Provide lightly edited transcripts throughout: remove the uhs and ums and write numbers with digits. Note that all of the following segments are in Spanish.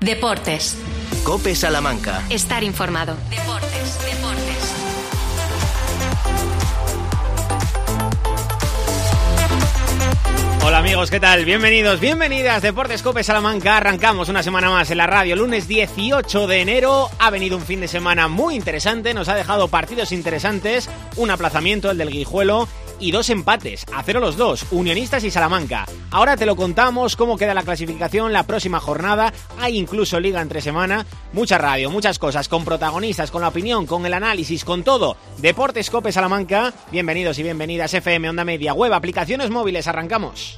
Deportes. COPE Salamanca. Estar informado. Deportes. Hola amigos, ¿qué tal? Bienvenidos, bienvenidas. Deportes COPE Salamanca. Arrancamos una semana más en la radio. Lunes 18 de enero. Ha venido un fin de semana muy interesante. Nos ha dejado partidos interesantes. Un aplazamiento, el del Guijuelo. Y 2 empates, a 0 los dos, Unionistas y Salamanca. Ahora te lo contamos, cómo queda la clasificación, la próxima jornada. Hay incluso liga entre semana. Mucha radio, muchas cosas, con protagonistas, con la opinión, con el análisis, con todo. Deportes COPE Salamanca. Bienvenidos y bienvenidas. FM, Onda Media, web, aplicaciones móviles. Arrancamos.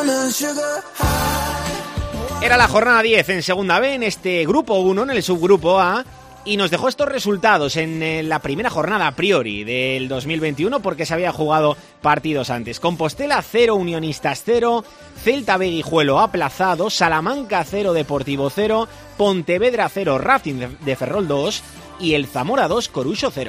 Era la jornada 10 en Segunda B, en este grupo 1, en el subgrupo A. Y nos dejó estos resultados en la primera jornada a priori del 2021 porque se había jugado partidos antes. Compostela 0, Unionistas 0, Celta B Guijuelo aplazado, Salamanca 0, Deportivo 0, Pontevedra 0, Racing de Ferrol 2 y el Zamora 2, Coruxo 0.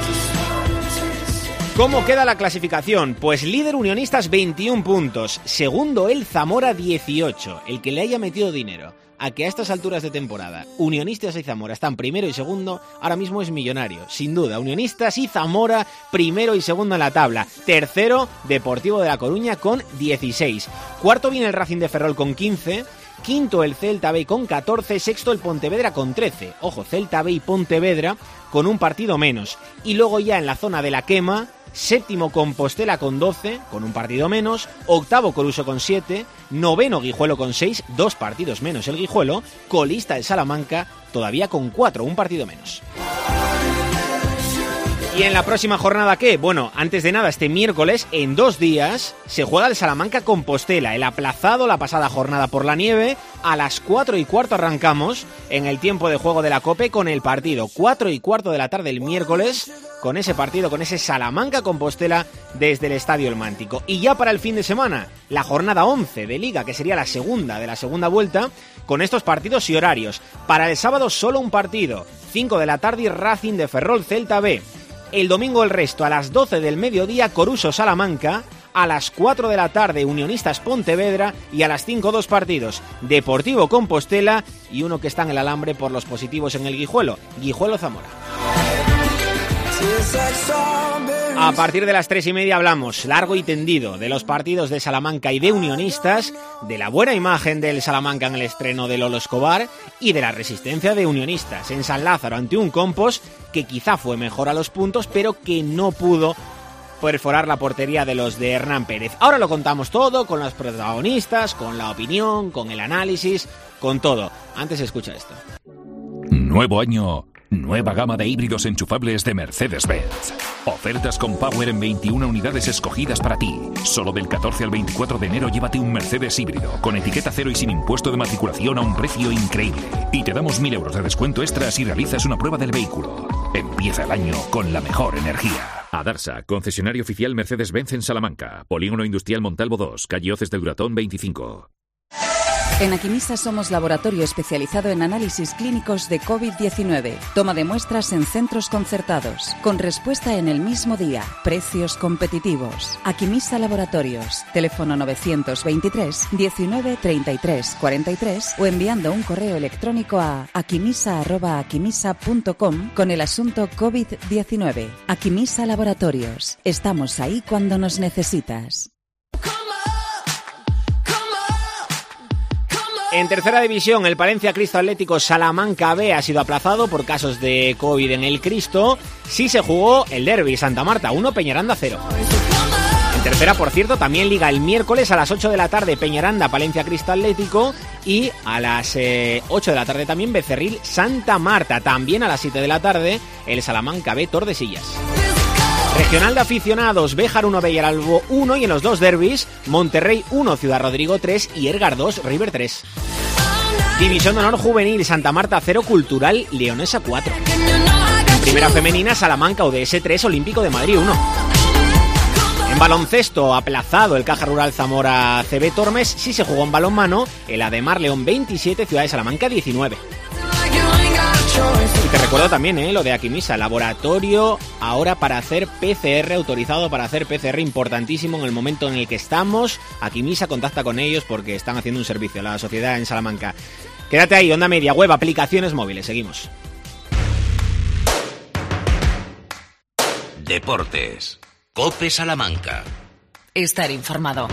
¿Cómo queda la clasificación? Pues líder Unionistas 21 puntos, segundo el Zamora 18, el que le haya metido dinero a que a estas alturas de temporada Unionistas y Zamora están primero y segundo, ahora mismo es millonario, sin duda. Unionistas y Zamora primero y segundo en la tabla. Tercero, Deportivo de La Coruña con 16. Cuarto viene el Racing de Ferrol con 15. Quinto el Celta B con 14. Sexto el Pontevedra con 13. Ojo, Celta B y Pontevedra con un partido menos. Y luego ya en la zona de la quema, séptimo Compostela con 12, con un partido menos. Octavo Coruxo con 7. Noveno Guijuelo con 6, 2 partidos menos el Guijuelo. Colista el Salamanca todavía con 4, un partido menos. ¿Y en la próxima jornada qué? Bueno, antes de nada, este miércoles, en 2 días, se juega el Salamanca-Compostela, el aplazado la pasada jornada por la nieve. A las 4:15 arrancamos en el tiempo de juego de la COPE con el partido. 4:15 de la tarde el miércoles, con ese partido, con ese Salamanca-Compostela desde el Estadio El Mántico. Y ya para el fin de semana, la jornada 11 de Liga, que sería la segunda de la segunda vuelta, con estos partidos y horarios. Para el sábado solo un partido, 5 de la tarde, Racing de Ferrol, Celta B. El domingo el resto, a las 12 del mediodía, Coruxo Salamanca, a las 4 de la tarde, Unionistas Pontevedra, y a las 5 2 partidos, Deportivo Compostela y uno que está en el alambre por los positivos en el Guijuelo, Guijuelo Zamora. A partir de las 3:30 hablamos largo y tendido de los partidos de Salamanca y de Unionistas, de la buena imagen del Salamanca en el estreno de Lolo Escobar y de la resistencia de Unionistas en San Lázaro ante un Compos que quizá fue mejor a los puntos, pero que no pudo perforar la portería de los de Hernán Pérez. Ahora lo contamos todo con los protagonistas, con la opinión, con el análisis, con todo. Antes escucha esto. Nuevo año, nueva gama de híbridos enchufables de Mercedes-Benz. Ofertas con Power en 21 unidades escogidas para ti. Solo del 14 al 24 de enero llévate un Mercedes híbrido con etiqueta 0 y sin impuesto de matriculación a un precio increíble. Y te damos 1.000 euros de descuento extra si realizas una prueba del vehículo. Empieza el año con la mejor energía. Adarsa, concesionario oficial Mercedes-Benz en Salamanca. Polígono Industrial Montalvo 2, calle Oces del Duratón 25. En Aquimisa somos laboratorio especializado en análisis clínicos de COVID-19. Toma de muestras en centros concertados, con respuesta en el mismo día. Precios competitivos. Aquimisa Laboratorios. Teléfono 923 19 33 43 o enviando un correo electrónico a aquimisa@aquimisa.com con el asunto COVID-19. Aquimisa Laboratorios. Estamos ahí cuando nos necesitas. En tercera división, el Palencia Cristo Atlético Salamanca B ha sido aplazado por casos de COVID en el Cristo. Sí se jugó el derbi, Santa Marta 1, Peñaranda 0. En tercera, por cierto, también liga el miércoles a las 8 de la tarde Peñaranda Palencia Cristo Atlético y a las 8 de la tarde también Becerril Santa Marta. También a las 7 de la tarde el Salamanca B Tordesillas. Regional de aficionados, Béjar 1, Villaralbo 1 y en los 2 derbis, Monterrey 1, Ciudad Rodrigo 3 y Ergar 2, River 3. División de honor juvenil, Santa Marta 0, Cultural Leonesa 4. En primera femenina, Salamanca ODS 3, Olímpico de Madrid 1. En baloncesto, aplazado el Caja Rural Zamora CB Tormes, sí se jugó en balonmano, el Ademar León 27, Ciudad de Salamanca 19. Y te recuerdo también lo de Aquimisa, laboratorio ahora para hacer PCR, autorizado para hacer PCR, importantísimo en el momento en el que estamos. Aquimisa, contacta con ellos porque están haciendo un servicio a la sociedad en Salamanca. Quédate ahí, Onda Media, web, aplicaciones móviles. Seguimos. Deportes. COPE Salamanca. Estar informado.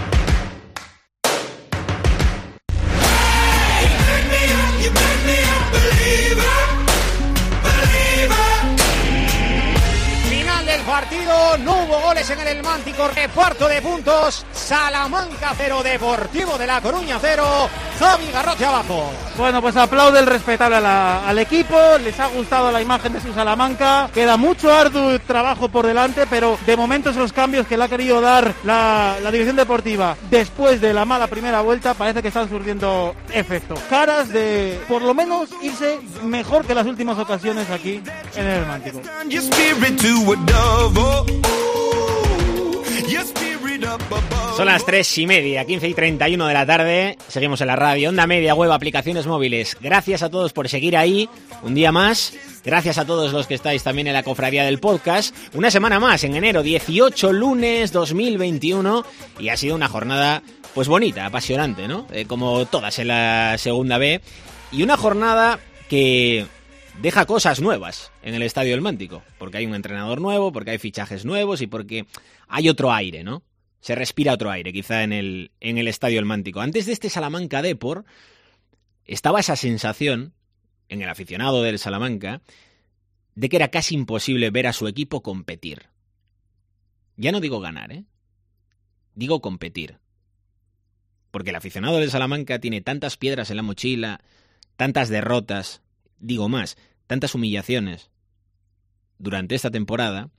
Partido, no hubo goles en el Mántico, reparto de puntos, Salamanca 0, Deportivo de La Coruña 0, Javi Garrote abajo. Bueno, pues aplaude el respetable al equipo, les ha gustado la imagen de su Salamanca, queda mucho arduo trabajo por delante, pero de momento esos cambios que le ha querido dar la dirección deportiva después de la mala primera vuelta parece que están surtiendo efecto. Caras de, por lo menos, irse mejor que las últimas ocasiones aquí en el Mántico. Son las 3:30, 15:31 de la tarde. Seguimos en la radio, Onda Media, web, aplicaciones móviles. Gracias a todos por seguir ahí un día más. Gracias a todos los que estáis también en la cofradía del podcast. Una semana más en enero, 18 lunes 2021. Y ha sido una jornada pues bonita, apasionante, ¿no? Como todas en la segunda B. Y una jornada que deja cosas nuevas en el Estadio del Mántico, porque hay un entrenador nuevo, porque hay fichajes nuevos y porque hay otro aire, ¿no? Se respira otro aire, quizá en el Estadio del Mántico. Antes de este Salamanca Depor, estaba esa sensación en el aficionado del Salamanca de que era casi imposible ver a su equipo competir. Ya no digo ganar, digo competir. Porque el aficionado del Salamanca tiene tantas piedras en la mochila, tantas derrotas, digo más, tantas humillaciones durante esta temporada,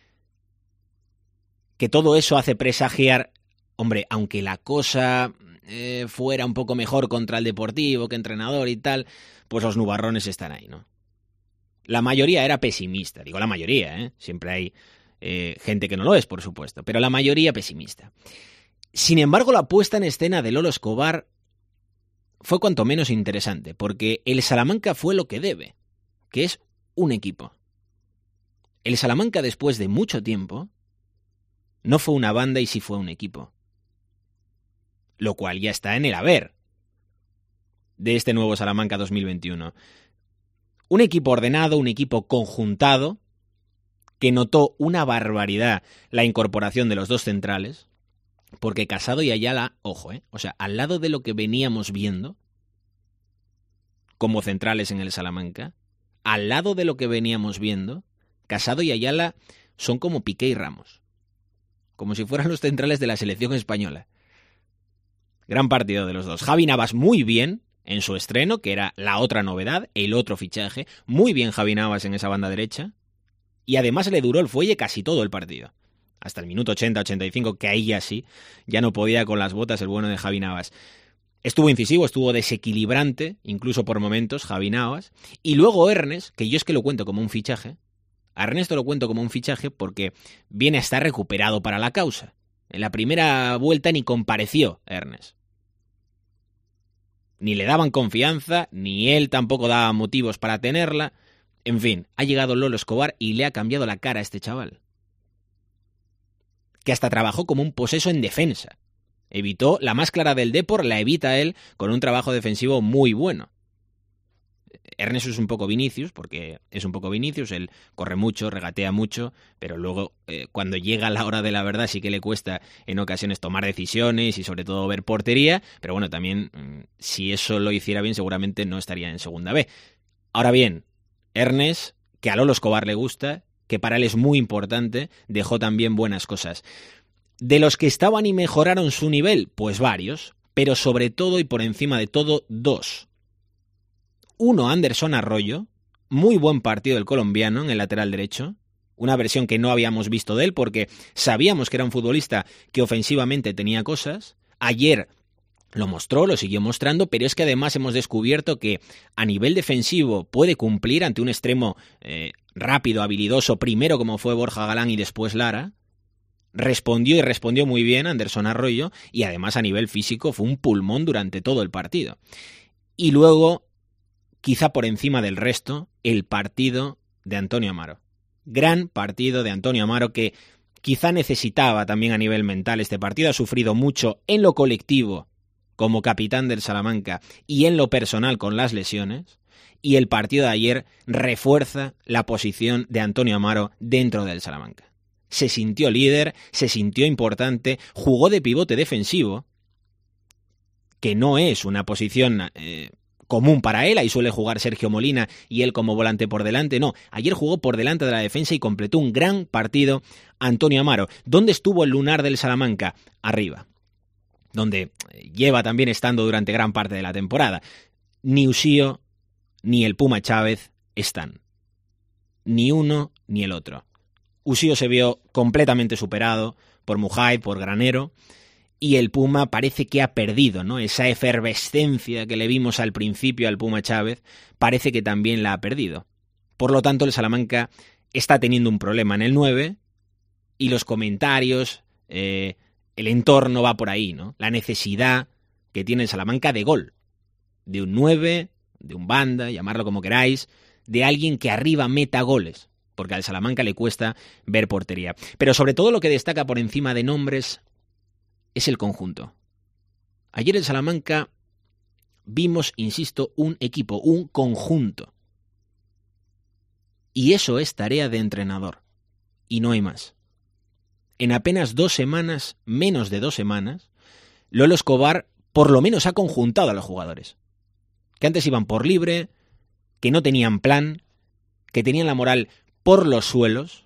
que todo eso hace presagiar, hombre, aunque la cosa fuera un poco mejor contra el Deportivo que entrenador y tal, pues los nubarrones están ahí, ¿no? La mayoría era pesimista, digo la mayoría, siempre hay gente que no lo es, por supuesto, pero la mayoría pesimista. Sin embargo, la puesta en escena de Lolo Escobar fue cuanto menos interesante, porque el Salamanca fue lo que debe, que es un equipo. El Salamanca, después de mucho tiempo, no fue una banda y sí fue un equipo. Lo cual ya está en el haber de este nuevo Salamanca 2021. Un equipo ordenado, un equipo conjuntado, que notó una barbaridad la incorporación de los dos centrales, porque Casado y Ayala, ojo, o sea, al lado de lo que veníamos viendo como centrales en el Salamanca, al lado de lo que veníamos viendo, Casado y Ayala son como Piqué y Ramos, como si fueran los centrales de la selección española. Gran partido de los dos. Javi Navas muy bien en su estreno, que era la otra novedad, el otro fichaje. Muy bien Javi Navas en esa banda derecha. Y además le duró el fuelle casi todo el partido. Hasta el minuto 80-85, que ahí ya sí, ya no podía con las botas el bueno de Javi Navas. Estuvo incisivo, estuvo desequilibrante, incluso por momentos, Javi Navas. Y luego Ernest, que yo es que lo cuento como un fichaje. A Ernesto lo cuento como un fichaje porque viene a estar recuperado para la causa. En la primera vuelta ni compareció Ernest. Ni le daban confianza, ni él tampoco daba motivos para tenerla. En fin, ha llegado Lolo Escobar y le ha cambiado la cara a este chaval, que hasta trabajó como un poseso en defensa. Evitó la más clara del Depor, la evita él con un trabajo defensivo muy bueno. Ernest es un poco Vinicius, porque es un poco Vinicius, él corre mucho, regatea mucho, pero luego cuando llega la hora de la verdad sí que le cuesta en ocasiones tomar decisiones y sobre todo ver portería, pero bueno, también si eso lo hiciera bien seguramente no estaría en segunda B. Ahora bien, Ernest, que a Lolo Escobar le gusta, que para él es muy importante, dejó también buenas cosas. De los que estaban y mejoraron su nivel, pues varios, pero sobre todo y por encima de todo, dos. Uno, Anderson Arroyo, muy buen partido del colombiano en el lateral derecho, una versión que no habíamos visto de él porque sabíamos que era un futbolista que ofensivamente tenía cosas. Ayer lo mostró, lo siguió mostrando, pero es que además hemos descubierto que a nivel defensivo puede cumplir ante un extremo rápido, habilidoso, primero como fue Borja Galán y después Lara. Respondió y respondió muy bien Anderson Arroyo y además a nivel físico fue un pulmón durante todo el partido. Y luego, quizá por encima del resto, el partido de Antonio Amaro. Gran partido de Antonio Amaro que quizá necesitaba también a nivel mental este partido. Ha sufrido mucho en lo colectivo como capitán del Salamanca y en lo personal con las lesiones, y el partido de ayer refuerza la posición de Antonio Amaro dentro del Salamanca. Se sintió líder, se sintió importante, jugó de pivote defensivo, que no es una posición común para él. Ahí suele jugar Sergio Molina y él como volante por delante. No, ayer jugó por delante de la defensa y completó un gran partido Antonio Amaro. ¿Dónde estuvo el lunar del Salamanca? Arriba, donde lleva también estando durante gran parte de la temporada. Ni Ushio ni el Puma Chávez están. Ni uno ni el otro. Ushio se vio completamente superado por Mujay, por Granero, y el Puma parece que ha perdido, ¿no? Esa efervescencia que le vimos al principio al Puma Chávez, parece que también la ha perdido. Por lo tanto, el Salamanca está teniendo un problema en el 9 y los comentarios, el entorno va por ahí, ¿no? La necesidad que tiene el Salamanca de gol, de un 9, de un banda, llamarlo como queráis, de alguien que arriba meta goles, porque al Salamanca le cuesta ver portería. Pero sobre todo lo que destaca por encima de nombres es el conjunto. Ayer en Salamanca vimos, insisto, un equipo, un conjunto. Y eso es tarea de entrenador. Y no hay más. En apenas 2 semanas, menos de 2 semanas, Lolo Escobar por lo menos ha conjuntado a los jugadores. Que antes iban por libre, que no tenían plan, que tenían la moral por los suelos,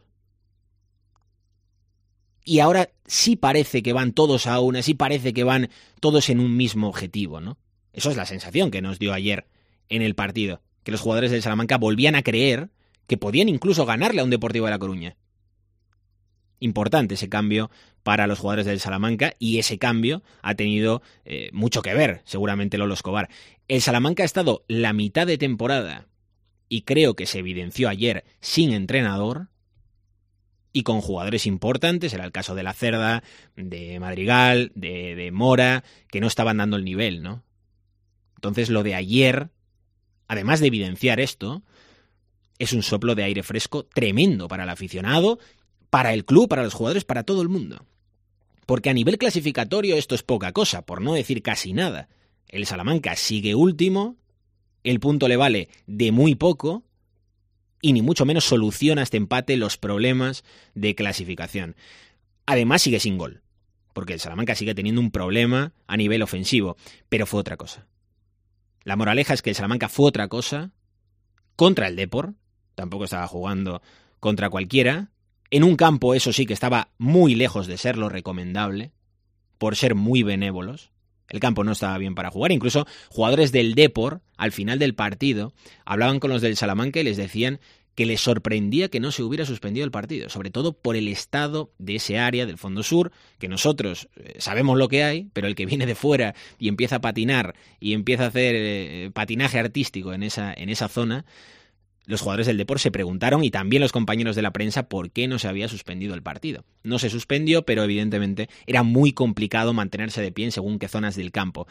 y ahora sí parece que van todos a una, sí parece que van todos en un mismo objetivo, ¿no? Eso es la sensación que nos dio ayer en el partido, que los jugadores del Salamanca volvían a creer que podían incluso ganarle a un Deportivo de La Coruña. Importante ese cambio para los jugadores del Salamanca, y ese cambio ha tenido mucho que ver, seguramente, Lolo Escobar. El Salamanca ha estado la mitad de temporada, y creo que se evidenció ayer, sin entrenador y con jugadores importantes. Era el caso de La Cerda, de Madrigal, de Mora, que no estaban dando el nivel, ¿no? Entonces lo de ayer, además de evidenciar esto, es un soplo de aire fresco tremendo para el aficionado, para el club, para los jugadores, para todo el mundo. Porque a nivel clasificatorio esto es poca cosa, por no decir casi nada. El Salamanca sigue último, el punto le vale de muy poco y ni mucho menos soluciona este empate los problemas de clasificación. Además sigue sin gol, porque el Salamanca sigue teniendo un problema a nivel ofensivo, pero fue otra cosa. La moraleja es que el Salamanca fue otra cosa contra el Depor, tampoco estaba jugando contra cualquiera, en un campo, eso sí, que estaba muy lejos de ser lo recomendable, por ser muy benévolos. El campo no estaba bien para jugar. Incluso jugadores del Depor, al final del partido, hablaban con los del Salamanca y les decían que les sorprendía que no se hubiera suspendido el partido, sobre todo por el estado de ese área del fondo sur, que nosotros sabemos lo que hay, pero el que viene de fuera y empieza a patinar y empieza a hacer patinaje artístico en esa zona, los jugadores del Depor se preguntaron, y también los compañeros de la prensa, por qué no se había suspendido el partido. No se suspendió, pero evidentemente era muy complicado mantenerse de pie en según qué zonas del campo.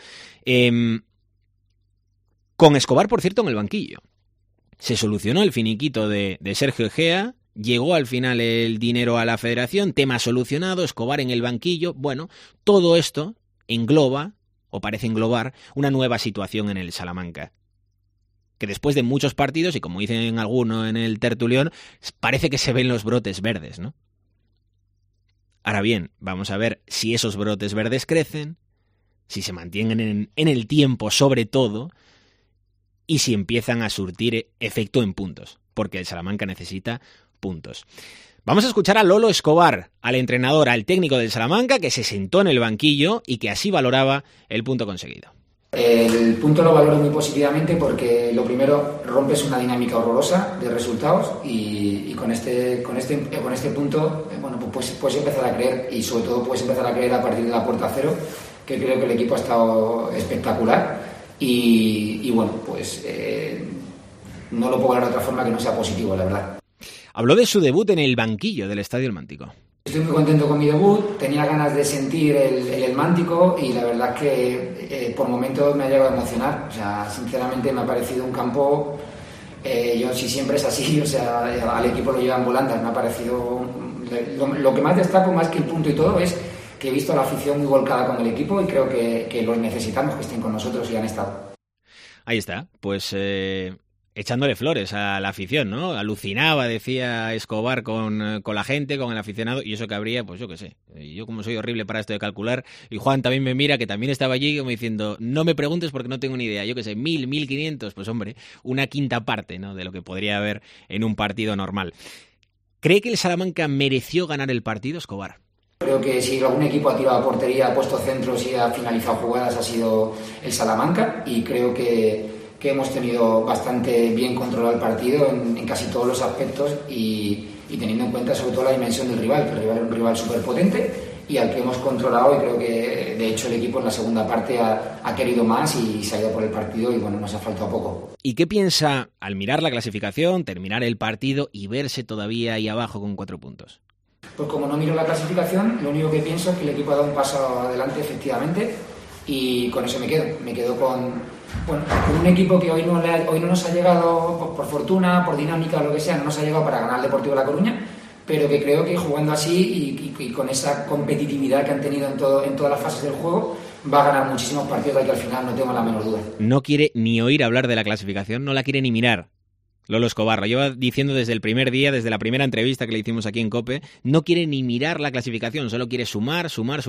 Con Escobar, por cierto, en el banquillo. Se solucionó el finiquito de Sergio Egea, llegó al final el dinero a la federación, tema solucionado, Escobar en el banquillo. Bueno, todo esto engloba, o parece englobar, una nueva situación en el Salamanca, que después de muchos partidos, y como dicen alguno en el tertulión, parece que se ven los brotes verdes, ¿no? Ahora bien, vamos a ver si esos brotes verdes crecen, si se mantienen en el tiempo sobre todo, y si empiezan a surtir efecto en puntos, porque el Salamanca necesita puntos. Vamos a escuchar a Lolo Escobar, al entrenador, al técnico del Salamanca, que se sentó en el banquillo y que así valoraba el punto conseguido. El punto lo valoro muy positivamente porque lo primero, rompes una dinámica horrorosa de resultados y con este punto bueno, pues puedes empezar a creer, y sobre todo puedes empezar a creer a partir de la puerta cero, que creo que el equipo ha estado espectacular y bueno, pues no lo puedo hablar de otra forma que no sea positivo, la verdad. Habló de su debut en el banquillo del Estadio El Mántico. Estoy muy contento con mi debut, tenía ganas de sentir el Mántico y la verdad es que por momentos me ha llegado a emocionar. O sea, sinceramente me ha parecido un campo, yo si siempre es así, o sea, al equipo lo llevan volandas, me ha parecido, lo que más destaco, más que el punto y todo, es he visto a la afición muy volcada con el equipo y creo que los necesitamos que estén con nosotros y han estado. Ahí está, pues echándole flores a la afición, ¿no? Alucinaba, decía Escobar, con la gente, con el aficionado, y eso que habría, pues yo qué sé. Yo como soy horrible para esto de calcular, y Juan también me mira, que también estaba allí, como diciendo, no me preguntes porque no tengo ni idea. Yo qué sé, 1.000, 1.500, pues hombre, una quinta parte, ¿no?, de lo que podría haber en un partido normal. ¿Cree que el Salamanca mereció ganar el partido, Escobar? Creo que si algún equipo ha tirado a portería, ha puesto centros y ha finalizado jugadas ha sido el Salamanca, y creo que hemos tenido bastante bien controlado el partido en casi todos los aspectos y teniendo en cuenta sobre todo la dimensión del rival, que el rival es un rival súper potente y al que hemos controlado, y creo que de hecho el equipo en la segunda parte ha querido más y se ha ido por el partido y bueno, nos ha faltado poco. ¿Y qué piensa al mirar la clasificación, terminar el partido y verse todavía ahí abajo con 4 puntos? Pues como no miro la clasificación, lo único que pienso es que el equipo ha dado un paso adelante efectivamente y con eso me quedo con un equipo que hoy no nos ha llegado por fortuna, por dinámica, lo que sea, no nos ha llegado para ganar el Deportivo La Coruña, pero que creo que jugando así y con esa competitividad que han tenido en todas las fases del juego, va a ganar muchísimos partidos de aquí al final, no tengo la menor duda. No quiere ni oír hablar de la clasificación, no la quiere ni mirar. Lolo Escobar lo lleva diciendo desde el primer día, desde la primera entrevista que le hicimos aquí en COPE, no quiere ni mirar la clasificación, solo quiere sumar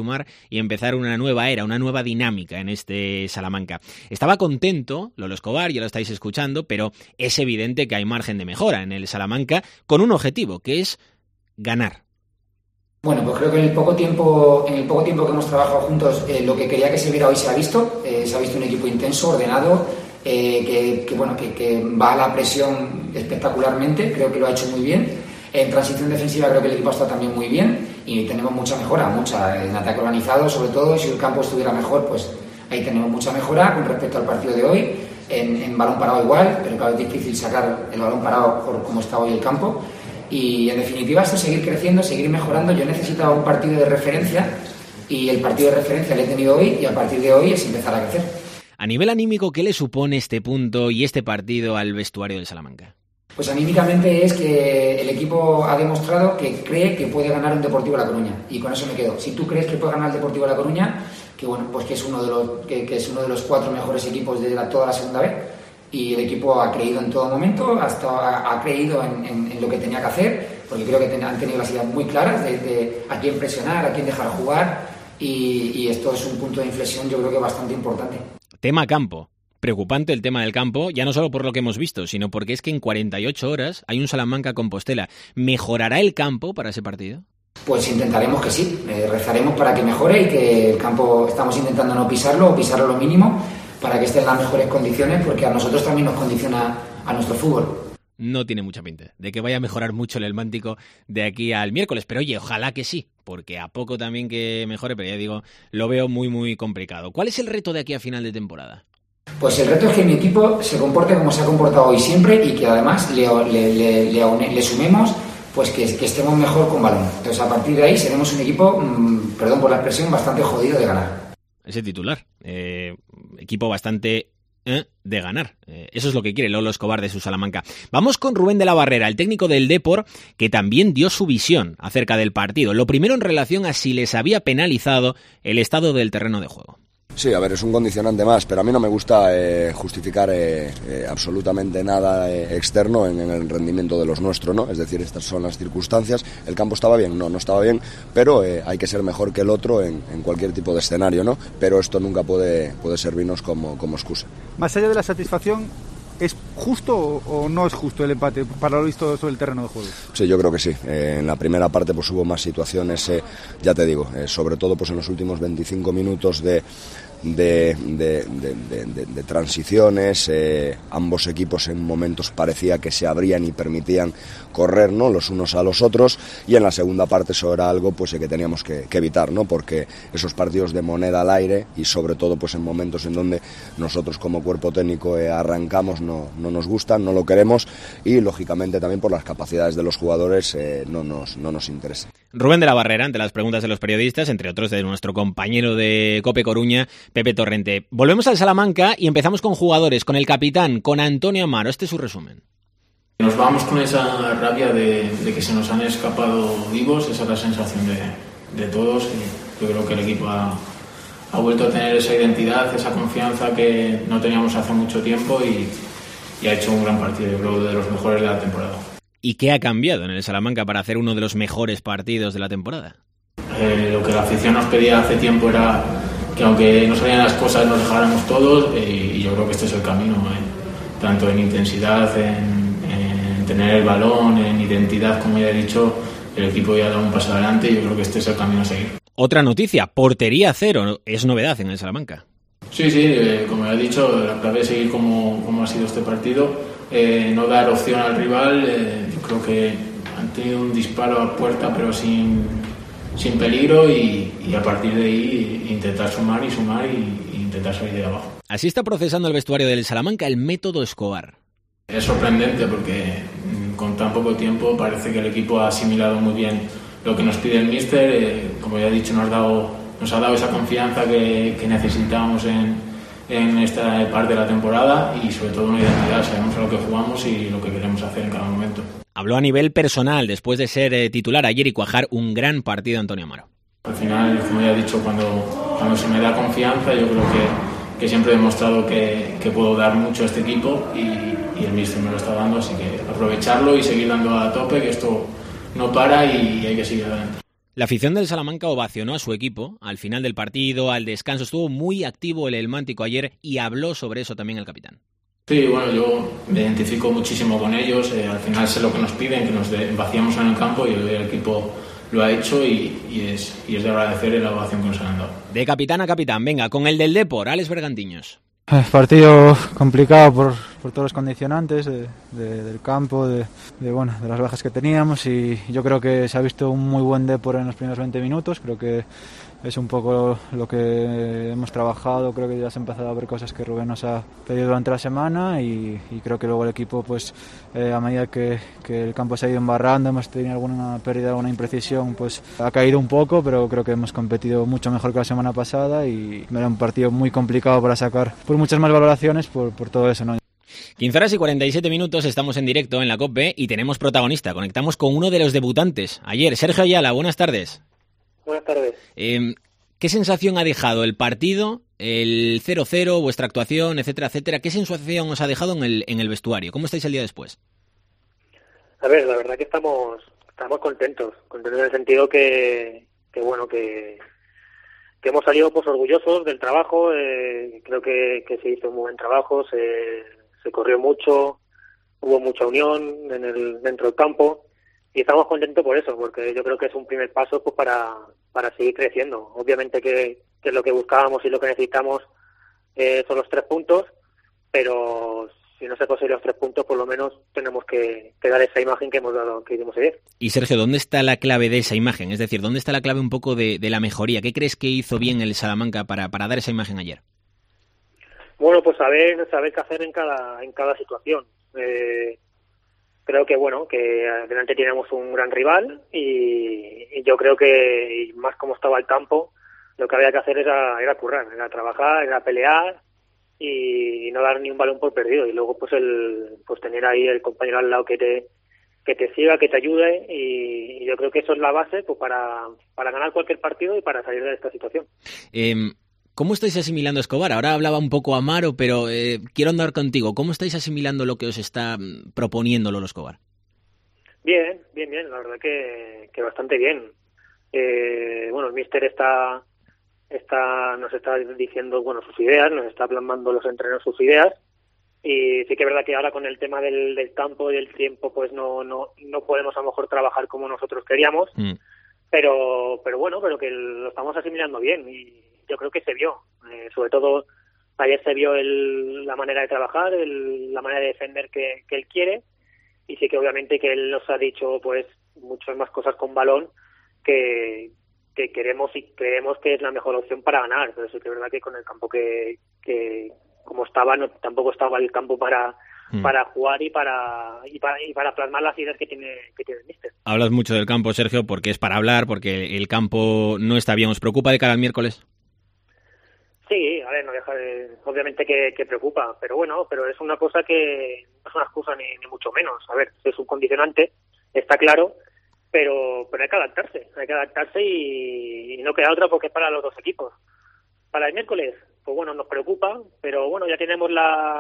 y empezar una nueva era, una nueva dinámica en este Salamanca. Estaba contento, Lolo Escobar, ya lo estáis escuchando, pero es evidente que hay margen de mejora en el Salamanca con un objetivo, que es ganar. Bueno, pues creo que en el poco tiempo que hemos trabajado juntos, lo que quería que se viera hoy se ha visto un equipo intenso, ordenado, que va a la presión espectacularmente, creo que lo ha hecho muy bien. En transición defensiva creo que el equipo ha estado también muy bien y tenemos mucha mejora, en ataque organizado sobre todo. Si el campo estuviera mejor, pues ahí tenemos mucha mejora con respecto al partido de hoy. En balón parado igual, pero claro, es difícil sacar el balón parado por cómo está hoy el campo. Y en definitiva esto es seguir creciendo, seguir mejorando. Yo necesitaba un partido de referencia y el partido de referencia lo he tenido hoy y a partir de hoy es empezar a crecer. A nivel anímico, ¿qué le supone este punto y este partido al vestuario del Salamanca? Pues anímicamente es que el equipo ha demostrado que cree que puede ganar un Deportivo La Coruña y con eso me quedo. Si tú crees que puede ganar el Deportivo La Coruña, que bueno, pues que es uno de los 4 mejores equipos de toda la segunda vez, y el equipo ha creído en todo momento, ha creído en lo que tenía que hacer, porque creo que han tenido las ideas muy claras de a quién presionar, a quién dejar jugar, y esto es un punto de inflexión yo creo que bastante importante. Tema campo. Preocupante el tema del campo, ya no solo por lo que hemos visto, sino porque es que en 48 horas hay un Salamanca-Compostela. ¿Mejorará el campo para ese partido? Pues intentaremos que sí, rezaremos para que mejore y que el campo estamos intentando no pisarlo o pisarlo lo mínimo para que esté en las mejores condiciones, porque a nosotros también nos condiciona a nuestro fútbol. No tiene mucha pinta de que vaya a mejorar mucho el Helmántico de aquí al miércoles, pero oye, ojalá que sí, porque a poco también que mejore, pero ya digo, lo veo muy muy complicado. ¿Cuál es el reto de aquí a final de temporada? Pues el reto es que mi equipo se comporte como se ha comportado hoy siempre y que además le sumemos pues que estemos mejor con balón. Entonces a partir de ahí seremos un equipo, perdón por la expresión, bastante jodido de ganar. Ese titular, equipo bastante de ganar. Eso es lo que quiere Lolo Escobar de su Salamanca. Vamos con Rubén de la Barrera, el técnico del Depor, que también dio su visión acerca del partido. Lo primero en relación a si les había penalizado el estado del terreno de juego. Sí, a ver, es un condicionante más, pero a mí no me gusta justificar absolutamente nada externo en el rendimiento de los nuestros, ¿no? Es decir, estas son las circunstancias. ¿El campo estaba bien? No estaba bien, pero hay que ser mejor que el otro en cualquier tipo de escenario, ¿no? Pero esto nunca puede servirnos como excusa. Más allá de la satisfacción, ¿es justo o no es justo el empate para lo visto sobre el terreno de juego? Sí, yo creo que sí. En la primera parte pues hubo más situaciones, ya te digo, sobre todo pues en los últimos 25 minutos de transiciones, ambos equipos en momentos parecía que se abrían y permitían correr, ¿no?, los unos a los otros, y en la segunda parte eso era algo pues que teníamos que evitar, ¿no?, porque esos partidos de moneda al aire y sobre todo pues en momentos en donde nosotros como cuerpo técnico arrancamos no nos gustan, no lo queremos y lógicamente también por las capacidades de los jugadores no nos interesa. Rubén de la Barrera, ante las preguntas de los periodistas, entre otros de nuestro compañero de COPE Coruña, Pepe Torrente. Volvemos al Salamanca y empezamos con jugadores, con el capitán, con Antonio Amaro. Este es su resumen. Nos vamos con esa rabia de que se nos han escapado vivos, esa es la sensación de todos Yo creo que el equipo ha vuelto a tener esa identidad, esa confianza que no teníamos hace mucho tiempo y ha hecho un gran partido, yo creo, de los mejores de la temporada. ¿Y qué ha cambiado en el Salamanca para hacer uno de los mejores partidos de la temporada? Lo que la afición nos pedía hace tiempo era que aunque no salían las cosas nos dejáramos todos, y yo creo que este es el camino, tanto en intensidad, en tener el balón, en identidad, como ya he dicho, el equipo ya ha dado un paso adelante y yo creo que este es el camino a seguir. Otra noticia, portería cero, es novedad en el Salamanca. Sí, como ya he dicho, la clave es seguir como ha sido este partido, no dar opción al rival. Yo creo que han tenido un disparo a puerta pero sin peligro y a partir de ahí intentar sumar y intentar salir de abajo. Así está procesando el vestuario del Salamanca el método Escobar. Es sorprendente porque con tan poco tiempo parece que el equipo ha asimilado muy bien lo que nos pide el míster. Como ya he dicho, nos ha dado esa confianza que necesitábamos en esta parte de la temporada y sobre todo una identidad. Sabemos a lo que jugamos y lo que queremos hacer en cada momento. Habló a nivel personal después de ser titular ayer y cuajar un gran partido Antonio Amaro. Al final, como ya he dicho, cuando se me da confianza, yo creo que siempre he demostrado que puedo dar mucho a este equipo y el míster me lo está dando, así que aprovecharlo y seguir dando a tope, que esto no para y hay que seguir adelante. La afición del Salamanca ovacionó a su equipo al final del partido, al descanso. Estuvo muy activo el Mántico ayer y habló sobre eso también el capitán. Sí, bueno, yo me identifico muchísimo con ellos. Al final sé lo que nos piden, que nos vaciamos en el campo y el equipo lo ha hecho y es de agradecer la ovación que nos han dado. De capitán a capitán, venga, con el del Depor, Alex Bergantiños. Partido complicado por todos los condicionantes del campo, de las bajas que teníamos, y yo creo que se ha visto un muy buen Depor en los primeros 20 minutos. Creo que es un poco lo que hemos trabajado. Creo que ya se han empezado a ver cosas que Rubén nos ha pedido durante la semana y creo que luego el equipo, pues a medida que el campo se ha ido embarrando, hemos tenido alguna pérdida, alguna imprecisión, pues ha caído un poco, pero creo que hemos competido mucho mejor que la semana pasada y era un partido muy complicado para sacar por muchas más valoraciones por todo eso, ¿no? 15 horas y 47 minutos, estamos en directo en la COPE y tenemos protagonista. Conectamos con uno de los debutantes ayer, Sergio Ayala, buenas tardes. Buenas tardes. ¿Qué sensación ha dejado el partido, el 0-0, vuestra actuación, etcétera, etcétera? ¿Qué sensación os ha dejado en el vestuario? ¿Cómo estáis el día después? A ver, la verdad que estamos contentos en el sentido que hemos salido pues orgullosos del trabajo. Creo que se hizo un muy buen trabajo, se corrió mucho, hubo mucha unión dentro del campo. Y estamos contentos por eso, porque yo creo que es un primer paso pues para seguir creciendo. Obviamente que lo que buscábamos y lo que necesitamos son los 3 puntos, pero si no se consiguen los 3 puntos, por lo menos tenemos que dar esa imagen que hemos dado, que hicimos ayer. Y Sergio, ¿dónde está la clave de esa imagen? Es decir, ¿dónde está la clave un poco de la mejoría? ¿Qué crees que hizo bien el Salamanca para dar esa imagen ayer? Bueno, pues saber qué hacer en cada situación. Creo que delante tenemos un gran rival y yo creo que, y más como estaba el campo, lo que había que hacer era currar, era trabajar, era pelear y no dar ni un balón por perdido. Y luego pues tener ahí el compañero al lado que te siga, que te ayude, y yo creo que eso es la base pues para ganar cualquier partido y para salir de esta situación. ¿Cómo estáis asimilando a Escobar? Ahora hablaba un poco Amaro, pero quiero andar contigo. ¿Cómo estáis asimilando lo que os está proponiendo Lolo Escobar? Bien, la verdad que bastante bien. El míster nos está diciendo sus ideas, nos está plasmando los entrenos sus ideas, y sí que es verdad que ahora con el tema del campo y del tiempo pues no podemos a lo mejor trabajar como nosotros queríamos, pero que lo estamos asimilando bien y yo creo que se vio, sobre todo ayer se vio la manera de trabajar, la manera de defender que él quiere, y sí que obviamente que él nos ha dicho pues muchas más cosas con balón que queremos y creemos que es la mejor opción para ganar, pero sí que es verdad que con el campo que como estaba, tampoco estaba el campo para jugar y para plasmar las ideas que tiene el míster. Hablas mucho del campo, Sergio, porque es para hablar, porque el campo no está bien. ¿Os preocupa de cara al miércoles? Sí, a ver, no deja obviamente que preocupa, pero es una cosa que no es una excusa ni mucho menos. A ver, es un condicionante, está claro, pero hay que adaptarse y no queda otra porque es para los dos equipos. Para el miércoles, pues bueno, nos preocupa, pero bueno, ya tenemos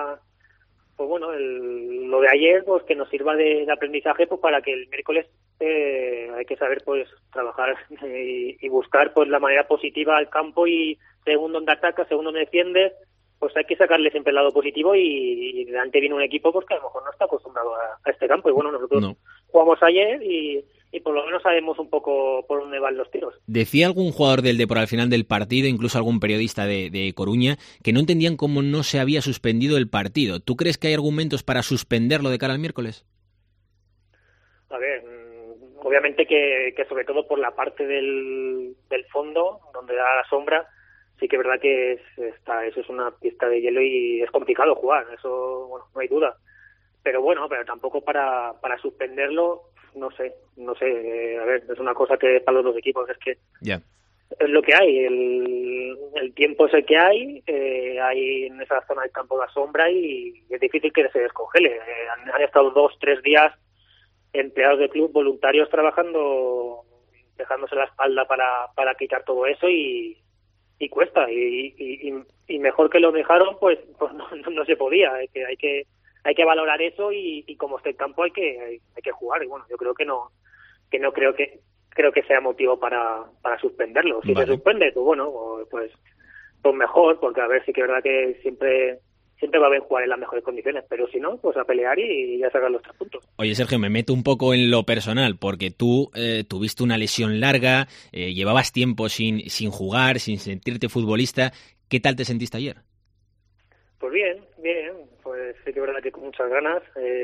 lo de ayer, pues que nos sirva de aprendizaje, pues para que el miércoles hay que saber pues trabajar y buscar pues la manera positiva al campo, y según donde atacas, según donde defiendes, pues hay que sacarle siempre el lado positivo, y delante viene un equipo pues que a lo mejor no está acostumbrado a este campo, y bueno, nosotros jugamos ayer y por lo menos sabemos un poco por dónde van los tiros. Decía algún jugador del Depor al final del partido, incluso algún periodista de Coruña, que no entendían cómo no se había suspendido el partido. ¿Tú crees que hay argumentos para suspenderlo de cara al miércoles? A ver, obviamente que sobre todo por la parte del fondo, donde da la sombra, sí que es verdad que eso es una pista de hielo y es complicado jugar, eso bueno, no hay duda. Pero bueno, pero tampoco para suspenderlo, no sé, a ver, es una cosa que para los dos equipos es que es lo que hay, el tiempo es el que hay en esa zona del campo la sombra y es difícil que se descongele. Han estado 2-3 días empleados de club voluntarios trabajando, dejándose la espalda para quitar todo eso y cuesta, y mejor que lo dejaron, pues no se podía, hay que valorar eso y como esté el campo hay que jugar, y bueno, yo creo que no creo que sea motivo para suspenderlo. Si se suspende, pues bueno, pues mejor, porque a ver, sí que es verdad que siempre va a haber jugar en las mejores condiciones, pero si no, pues a pelear y ya sacar los 3 puntos. Oye, Sergio, me meto un poco en lo personal, porque tú tuviste una lesión larga, llevabas tiempo sin jugar, sin sentirte futbolista. ¿Qué tal te sentiste ayer? Pues bien, pues sí que es verdad que con muchas ganas,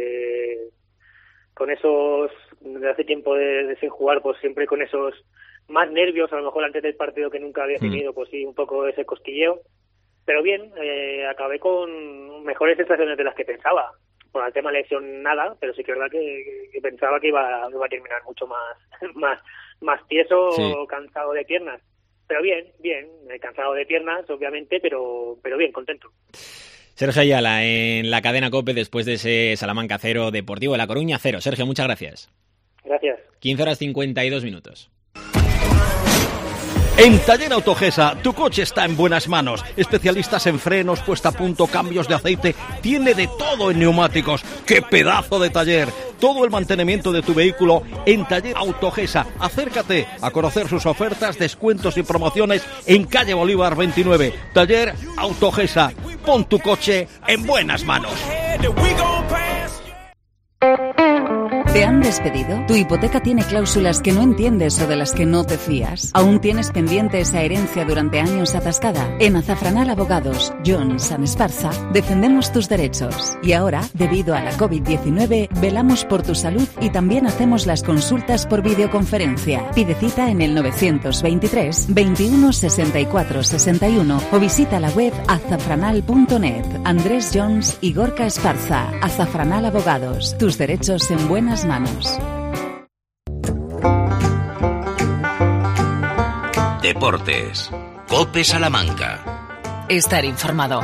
con esos, de hace tiempo de sin jugar, pues siempre con esos más nervios, a lo mejor antes del partido que nunca había tenido, pues sí, un poco ese cosquilleo, pero bien, acabé con mejores sensaciones de las que pensaba. Por el tema lesión nada, pero sí que es verdad que pensaba que iba a terminar mucho más tieso, cansado de piernas. Pero bien, cansado de piernas, obviamente, pero bien, contento. Sergio Ayala en la cadena COPE después de ese Salamanca 0, Deportivo de La Coruña 0. Sergio, muchas gracias. Gracias. 15:52. En Taller Autogesa, tu coche está en buenas manos. Especialistas en frenos, puesta a punto, cambios de aceite. Tiene de todo en neumáticos. ¡Qué pedazo de taller! Todo el mantenimiento de tu vehículo en Taller Autogesa. Acércate a conocer sus ofertas, descuentos y promociones en calle Bolívar 29. Taller Autogesa. Pon tu coche en buenas manos. ¿Te han despedido? ¿Tu hipoteca tiene cláusulas que no entiendes o de las que no te fías? ¿Aún tienes pendiente esa herencia durante años atascada? En Azafranal Abogados, Jones & Esparza, defendemos tus derechos. Y ahora, debido a la COVID-19, velamos por tu salud y también hacemos las consultas por videoconferencia. Pide cita en el 923 21 64 61 o visita la web azafranal.net. Andrés Jones y Gorka Esparza. Azafranal Abogados, tus derechos en buenas manos. Deportes. COPE Salamanca. Estar informado.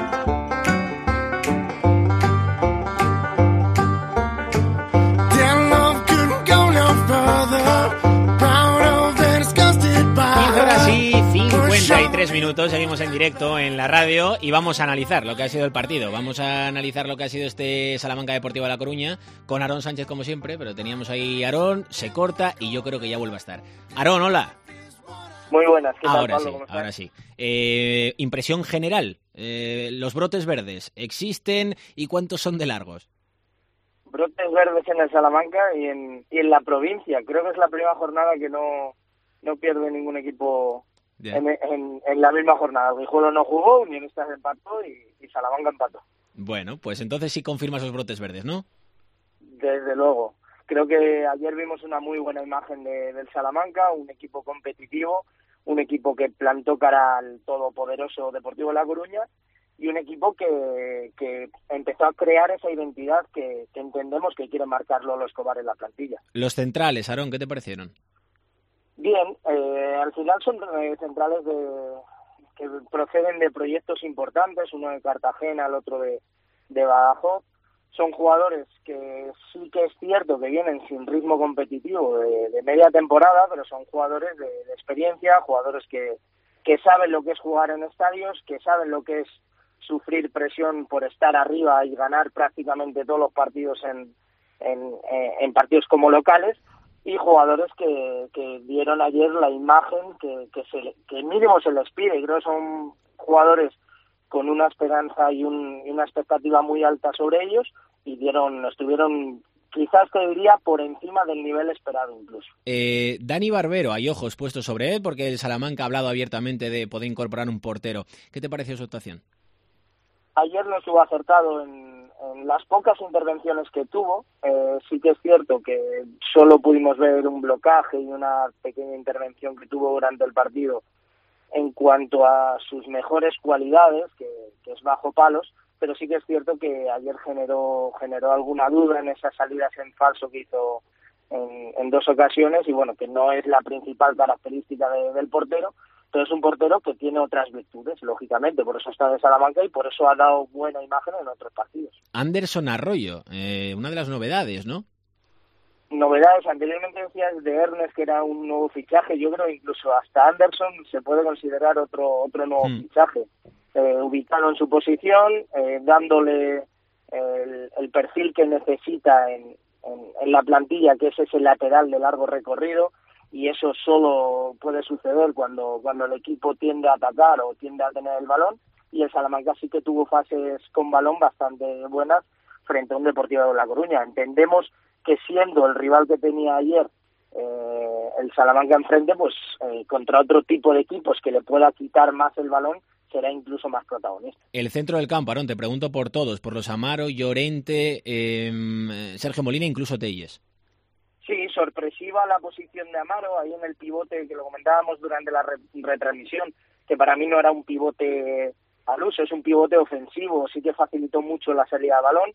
Sí, 53 minutos, seguimos en directo en la radio y vamos a analizar lo que ha sido el partido. Vamos a analizar lo que ha sido este Salamanca Deportivo de La Coruña con Aarón Sánchez como siempre, pero teníamos ahí a Aarón, se corta y yo creo que ya vuelve a estar. Aarón, hola. Muy buenas, ¿qué tal, ahora Pablo? Sí, ¿Cómo estás? ahora sí. Impresión general, los brotes verdes, ¿existen y cuántos son de largos? Brotes verdes en el Salamanca y en la provincia. Creo que es la primera jornada que no pierde ningún equipo en la misma jornada. Guijuelo no jugó, Unionistas empató y Salamanca empató. Bueno, pues entonces sí confirmas los brotes verdes, ¿no? Desde luego. Creo que ayer vimos una muy buena imagen del Salamanca, un equipo competitivo, un equipo que plantó cara al todopoderoso Deportivo de La Coruña y un equipo que empezó a crear esa identidad que entendemos que quiere marcar Lolo Escobar en la plantilla. Los centrales, Aarón, ¿qué te parecieron? Bien, al final son centrales que proceden de proyectos importantes, uno de Cartagena, el otro de Badajoz. Son jugadores que sí que es cierto que vienen sin ritmo competitivo de media temporada, pero son jugadores de experiencia, jugadores que saben lo que es jugar en estadios, que saben lo que es sufrir presión por estar arriba y ganar prácticamente todos los partidos en partidos como locales, y jugadores que dieron ayer la imagen que mínimo se les pide. Y creo que son jugadores con una esperanza y una expectativa muy alta sobre ellos, y estuvieron, quizás te diría, por encima del nivel esperado incluso. Dani Barbero, hay ojos puestos sobre él porque el Salamanca ha hablado abiertamente de poder incorporar un portero. ¿Qué te pareció su actuación? Ayer no estuvo acertado en las pocas intervenciones que tuvo. Sí que es cierto que solo pudimos ver un blocaje y una pequeña intervención que tuvo durante el partido en cuanto a sus mejores cualidades, que es bajo palos, pero sí que es cierto que ayer generó alguna duda en esas salidas en falso que hizo en 2 ocasiones, y bueno, que no es la principal característica del portero, pero es un portero que tiene otras virtudes, lógicamente, por eso está de Salamanca y por eso ha dado buena imagen en otros partidos. Anderson Arroyo, una de las novedades, ¿no? Novedades, anteriormente decías de Ernest que era un nuevo fichaje. Yo creo incluso hasta Anderson se puede considerar otro nuevo fichaje, ubicado en su posición, dándole el perfil que necesita en la plantilla, que es ese lateral de largo recorrido, y eso solo puede suceder cuando el equipo tiende a atacar o tiende a tener el balón, y el Salamanca sí que tuvo fases con balón bastante buenas frente a un Deportivo de La Coruña. Entendemos que siendo el rival que tenía ayer el Salamanca enfrente, pues contra otro tipo de equipos que le pueda quitar más el balón, será incluso más protagonista. El centro del campo, Aarón, te pregunto por todos, por los Amaro, Llorente, Sergio Molina, incluso Telles. Sí, sorpresiva la posición de Amaro ahí en el pivote, que lo comentábamos durante la retransmisión, que para mí no era un pivote al uso, es un pivote ofensivo, sí que facilitó mucho la salida de balón.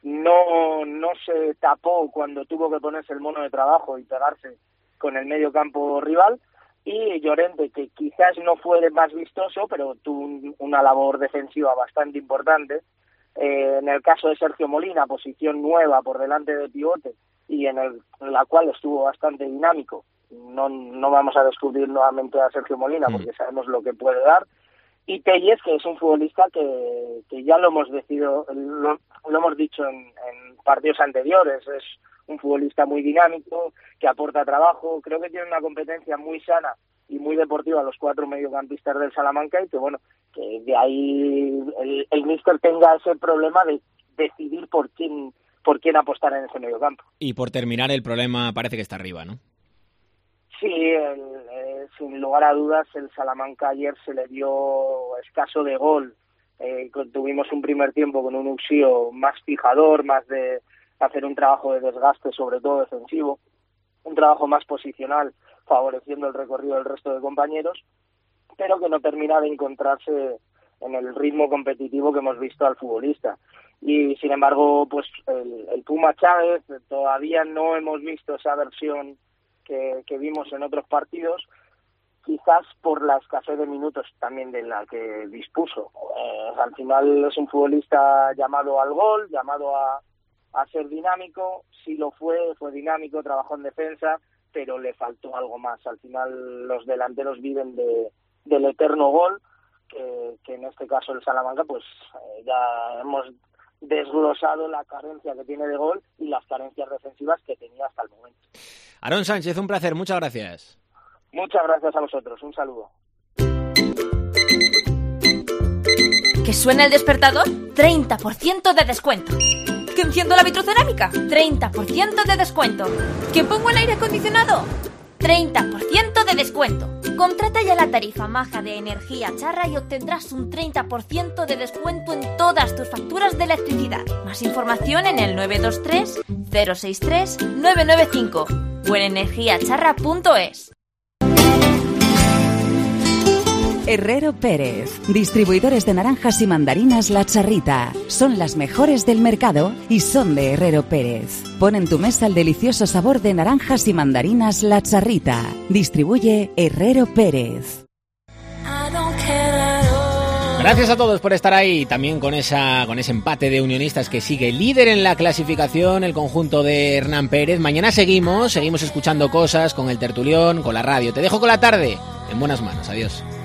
No se tapó cuando tuvo que ponerse el mono de trabajo y pegarse con el medio campo rival, y Llorente, que quizás no fue el más vistoso, pero tuvo una labor defensiva bastante importante. En el caso de Sergio Molina, posición nueva por delante de pivote, y en la cual estuvo bastante dinámico. No vamos a descubrir nuevamente a Sergio Molina porque sabemos lo que puede dar. Y Telles, que es un futbolista que ya lo hemos dicho en partidos anteriores, es un futbolista muy dinámico, que aporta trabajo. Creo que tiene una competencia muy sana y muy deportiva a los 4 mediocampistas del Salamanca, y que bueno, que de ahí el míster tenga ese problema de decidir por quién apostar en ese mediocampo. Y por terminar, el problema parece que está arriba, ¿no? Sí, sin lugar a dudas, el Salamanca ayer se le dio escaso de gol. Tuvimos un primer tiempo con un Uxío más fijador, más de hacer un trabajo de desgaste, sobre todo defensivo, un trabajo más posicional, favoreciendo el recorrido del resto de compañeros, pero que no termina de encontrarse en el ritmo competitivo que hemos visto al futbolista. Y sin embargo, pues el Puma Chávez, todavía no hemos visto esa versión que vimos en otros partidos, quizás por la escasez de minutos también de la que dispuso. Al final es un futbolista llamado al gol, llamado a ser dinámico. Sí lo fue dinámico, trabajó en defensa, pero le faltó algo más. Al final los delanteros viven del eterno gol, que en este caso el Salamanca, pues ya hemos desglosado la carencia que tiene de gol y las carencias defensivas que tenía hasta el momento. Aarón Sánchez, un placer, muchas gracias. Muchas gracias a vosotros, un saludo. ¿Que suena el despertador? 30% de descuento. ¿Que enciendo la vitrocerámica? 30% de descuento. ¿Que pongo el aire acondicionado? 30% de descuento. Contrata ya la tarifa maja de Energía Charra y obtendrás un 30% de descuento en todas tus facturas de electricidad. Más información en el 923 063 995 o en energiacharra.es. Herrero Pérez, distribuidores de naranjas y mandarinas La Charrita. Son las mejores del mercado y son de Herrero Pérez. Pon en tu mesa el delicioso sabor de naranjas y mandarinas La Charrita. Distribuye Herrero Pérez. Gracias a todos por estar ahí, también con ese empate de Unionistas que sigue líder en la clasificación, el conjunto de Hernán Pérez. Mañana seguimos escuchando cosas con el tertulión, con la radio. Te dejo con la tarde en buenas manos. Adiós.